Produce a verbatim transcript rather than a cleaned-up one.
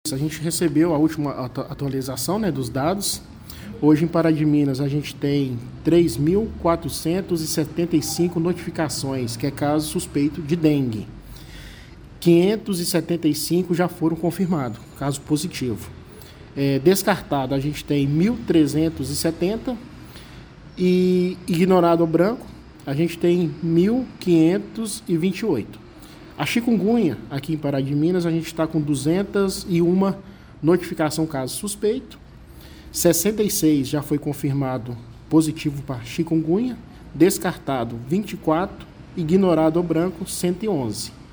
A gente recebeu a última atualização, né, dos dados. Hoje em Pará de Minas a gente tem três mil quatrocentas e setenta e cinco notificações, que é caso suspeito de dengue. quinhentos e setenta e cinco já foram confirmados, caso positivo. É, descartado a gente tem mil trezentos e setenta e ignorado ao branco a gente tem mil quinhentos e vinte e oito. A chikungunya, aqui em Pará de Minas, a gente está com duzentas e uma notificação caso suspeito. sessenta e seis já foi confirmado positivo para chikungunya. Descartado vinte e quatro, ignorado ao branco cento e onze.